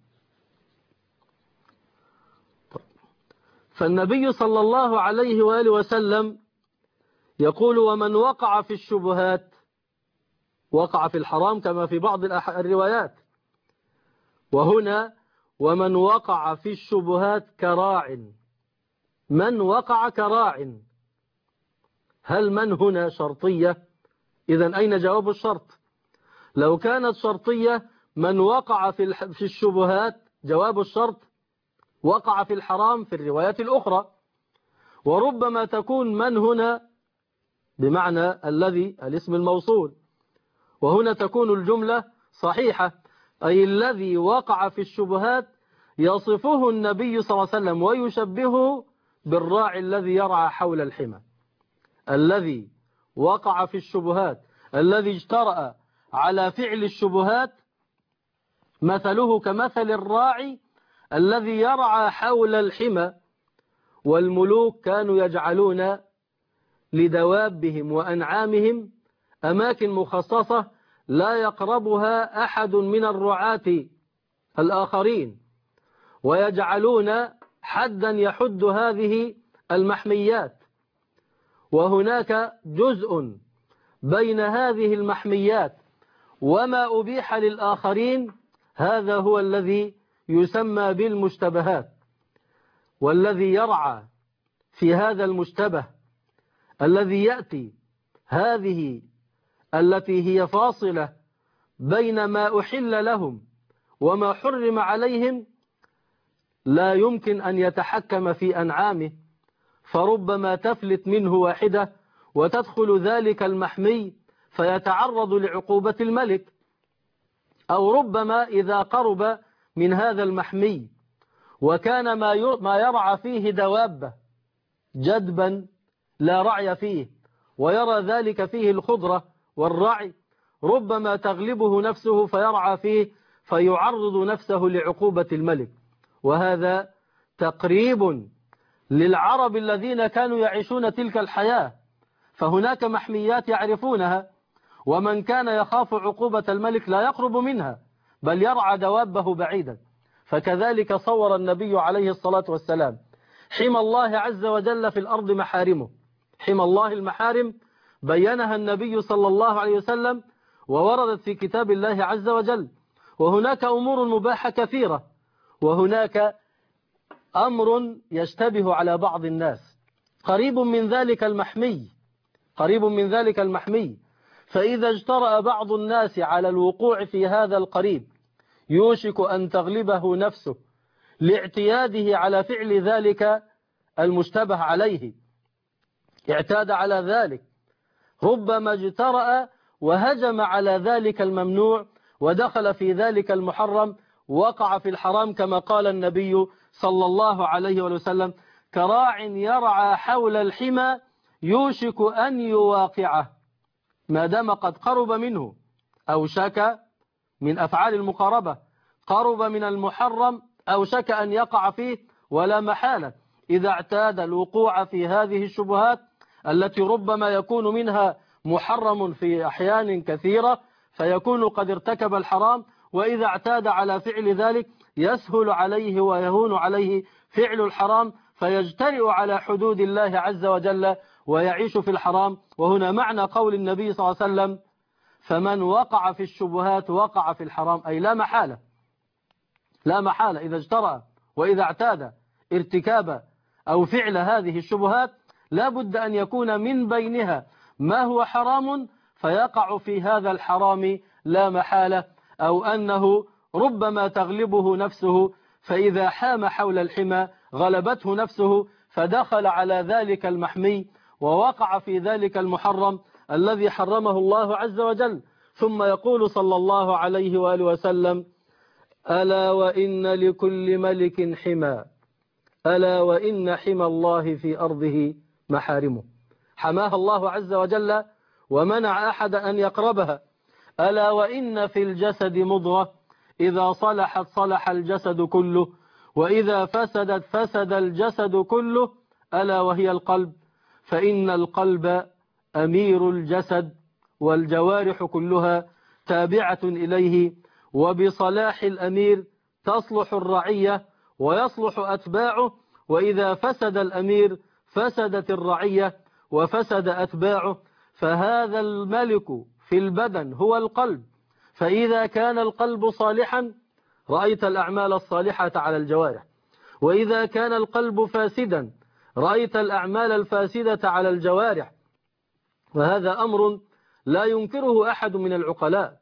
A: فالنبي صلى الله عليه وآله وسلم يقول: ومن وقع في الشبهات وقع في الحرام، كما في بعض الروايات. وهنا ومن وقع في الشبهات كراع. من وقع كراع، هل من هنا شرطية؟ إذن أين جواب الشرط؟ لو كانت شرطية من وقع في الشبهات، جواب الشرط وقع في الحرام في الروايات الأخرى. وربما تكون من هنا بمعنى الذي الاسم الموصول، وهنا تكون الجملة صحيحة، أي الذي وقع في الشبهات يصفه النبي صلى الله عليه وسلم ويشبهه بالراعي الذي يرعى حول الحمى. الذي وقع في الشبهات، الذي اجترأ على فعل الشبهات، مثله كمثل الراعي الذي يرعى حول الحمى. والملوك كانوا يجعلون لدوابهم وأنعامهم أماكن مخصصة لا يقربها أحد من الرعاة الآخرين، ويجعلون حدا يحد هذه المحميات. وهناك جزء بين هذه المحميات وما أبيح للآخرين، هذا هو الذي يسمى بالمشتبهات. والذي يرعى في هذا المشتبه الذي يأتي هذه التي هي فاصلة بين ما أحل لهم وما حرم عليهم، لا يمكن أن يتحكم في أنعامه، فربما تفلت منه واحدة وتدخل ذلك المحمي فيتعرض لعقوبة الملك. أو ربما إذا قرب من هذا المحمي وكان ما يرعى فيه دوابة جدبا لا رعي فيه، ويرى ذلك فيه الخضرة والرعي، ربما تغلبه نفسه فيرعى فيه فيعرض نفسه لعقوبة الملك. وهذا تقريب للعرب الذين كانوا يعيشون تلك الحياة، فهناك محميات يعرفونها، ومن كان يخاف عقوبة الملك لا يقرب منها بل يرعى دوابه بعيدا. فكذلك صور النبي عليه الصلاة والسلام حمى الله عز وجل في الأرض محارمه. حمى الله المحارم بينها النبي صلى الله عليه وسلم ووردت في كتاب الله عز وجل. وهناك أمور مباحة كثيرة، وهناك أمر يشتبه على بعض الناس، قريب من ذلك المحمي قريب من ذلك المحمي فإذا اجترأ بعض الناس على الوقوع في هذا القريب يوشك أن تغلبه نفسه لاعتياده على فعل ذلك المشتبه عليه. اعتاد على ذلك، ربما اجترأ وهجم على ذلك الممنوع ودخل في ذلك المحرم، وقع في الحرام، كما قال النبي صلى الله عليه وسلم: كراع يرعى حول الحمى يوشك أن يواقعه. ما دام قد قرب منه أو شك من أفعال المقاربة، قرب من المحرم أو شك أن يقع فيه، ولا محالة إذا اعتاد الوقوع في هذه الشبهات التي ربما يكون منها محرم في أحيان كثيرة فيكون قد ارتكب الحرام. وإذا اعتاد على فعل ذلك يسهل عليه ويهون عليه فعل الحرام، فيجترئ على حدود الله عز وجل ويعيش في الحرام. وهنا معنى قول النبي صلى الله عليه وسلم: فمن وقع في الشبهات وقع في الحرام، أي لا محالة لا محالة إذا اجترأ وإذا اعتاد ارتكاب أو فعل هذه الشبهات لا بد أن يكون من بينها ما هو حرام فيقع في هذا الحرام لا محالة، أو أنه ربما تغلبه نفسه، فإذا حام حول الحمى غلبته نفسه فدخل على ذلك المحمي ووقع في ذلك المحرم الذي حرمه الله عز وجل. ثم يقول صلى الله عليه وآله وسلم: ألا وإن لكل ملك حمى ألا وإن حمى الله في أرضه محارمه، حماها الله عز وجل ومنع أحد أن يقربها. ألا وإن في الجسد مضغة إذا صلحت صلح الجسد كله وإذا فسدت فسد الجسد كله، ألا وهي القلب، فإن القلب أمير الجسد والجوارح كلها تابعة إليه، وبصلاح الأمير تصلح الرعية ويصلح أتباعه، وإذا فسد الأمير فسدت الرعية وفسد أتباعه. فهذا الملك في البدن هو القلب، فإذا كان القلب صالحا رأيت الأعمال الصالحة على الجوارح، وإذا كان القلب فاسدا رأيت الأعمال الفاسدة على الجوارح. وهذا أمر لا ينكره أحد من العقلاء.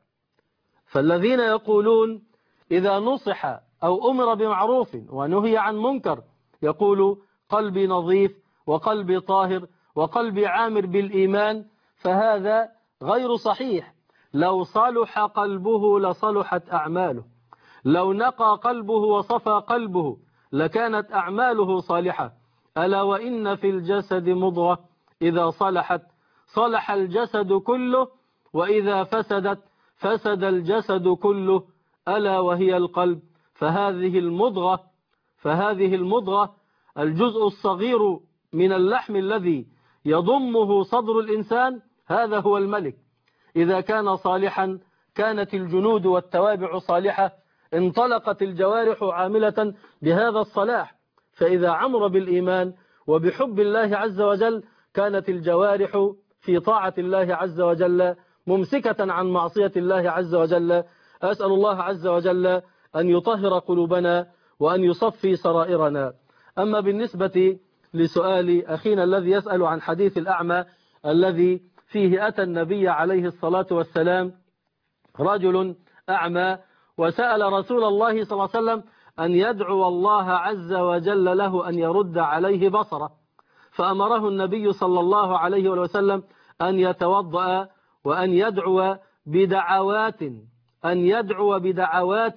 A: فالذين يقولون إذا نصح أو أمر بمعروف ونهي عن منكر يقول قلبي نظيف وقلبي طاهر وقلبي عامر بالإيمان، فهذا غير صحيح. لو صلح قلبه لصلحت أعماله، لو نقى قلبه وصفى قلبه لكانت أعماله صالحة. ألا وإن في الجسد مضغة إذا صلحت صلح الجسد كله وإذا فسدت فسد الجسد كله، ألا وهي القلب. فهذه المضغة فهذه المضغة الجزء الصغير من اللحم الذي يضمه صدر الإنسان، هذا هو الملك. إذا كان صالحا كانت الجنود والتوابع صالحة، انطلقت الجوارح عاملة بهذا الصلاح. فإذا عمر بالإيمان وبحب الله عز وجل كانت الجوارح في طاعة الله عز وجل ممسكة عن معصية الله عز وجل. أسأل الله عز وجل أن يطهر قلوبنا وأن يصفي سرائرنا. أما بالنسبة لسؤال أخينا الذي يسأل عن حديث الأعمى الذي فيه أتى النبي عليه الصلاة والسلام رجل أعمى وسأل رسول الله صلى الله عليه وسلم أن يدعو الله عز وجل له أن يرد عليه بصره، فأمره النبي صلى الله عليه وسلم أن يتوضأ وأن يدعو بدعوات أن يدعو بدعوات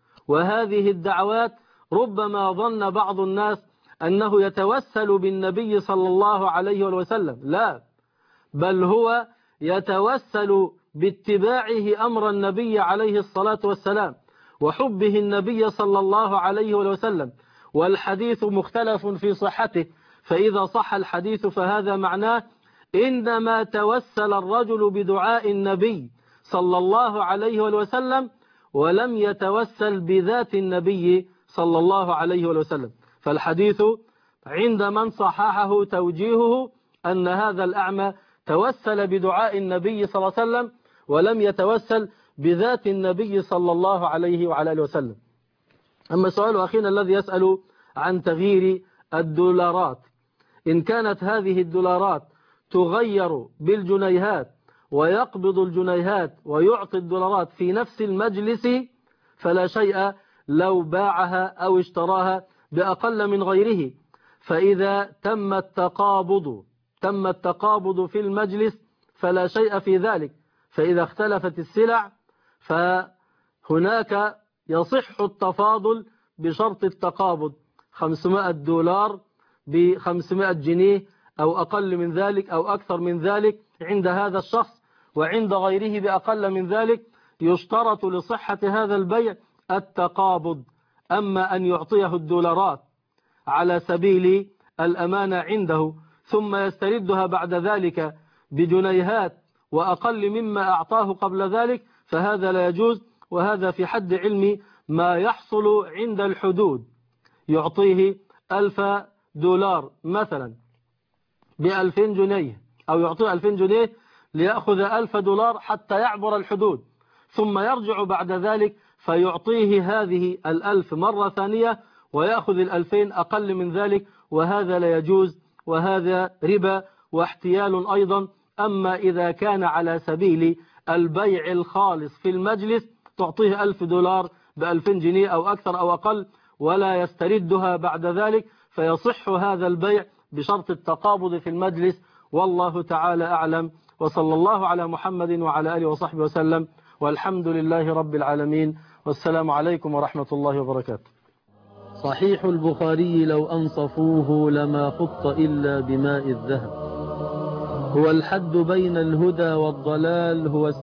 A: وهذه الدعوات ربما ظن بعض الناس أنه يتوسل بالنبي صلى الله عليه وسلم، لا، بل هو يتوسل باتباعه أمر النبي عليه الصلاة والسلام وحبه النبي صلى الله عليه وسلم. والحديث مختلف في صحته، فإذا صح الحديث فهذا معناه إنما توسل الرجل بدعاء النبي صلى الله عليه وسلم ولم يتوسل بذات النبي صلى الله عليه وسلم. فالحديث عند من صححه توجيهه أن هذا الأعمى توسل بدعاء النبي صلى الله عليه وسلم ولم يتوسل بذات النبي صلى الله عليه وعلى آله وسلم. أما سؤال أخينا الذي يسأل عن تغيير الدولارات، إن كانت هذه الدولارات تغير بالجنيهات ويقبض الجنيهات ويعطي الدولارات في نفس المجلس فلا شيء لو باعها أو اشتراها بأقل من غيره. فإذا تم التقابض تم التقابض في المجلس فلا شيء في ذلك. فإذا اختلفت السلع فهناك يصح التفاضل بشرط التقابض، خمسمائة دولار بخمسمائة جنيه أو أقل من ذلك أو أكثر من ذلك عند هذا الشخص، وعند غيره بأقل من ذلك. يشترط لصحة هذا البيع التقابض. أما أن يعطيه الدولارات على سبيل الأمانة عنده ثم يستردها بعد ذلك بجنيهات وأقل مما أعطاه قبل ذلك فهذا لا يجوز. وهذا في حد علمي ما يحصل عند الحدود، يعطيه ألف دولار مثلا بألفين جنيه أو يعطيه ألفين جنيه ليأخذ ألف دولار حتى يعبر الحدود، ثم يرجع بعد ذلك فيعطيه هذه الألف مرة ثانية ويأخذ الألفين أقل من ذلك، وهذا لا يجوز، وهذا ربا واحتيال أيضا. أما إذا كان على سبيل البيع الخالص في المجلس تعطيه ألف دولار بألفين جنيه أو أكثر أو أقل ولا يستردها بعد ذلك فيصح هذا البيع بشرط التقابض في المجلس. والله تعالى أعلم، وصلى الله على محمد وعلى آله وصحبه وسلم، والحمد لله رب العالمين، والسلام عليكم ورحمة الله وبركاته. صحيح البخاري لو أنصفوه لما خط إلا بماء الذهب. هو الحد بين الهدى والضلال، هو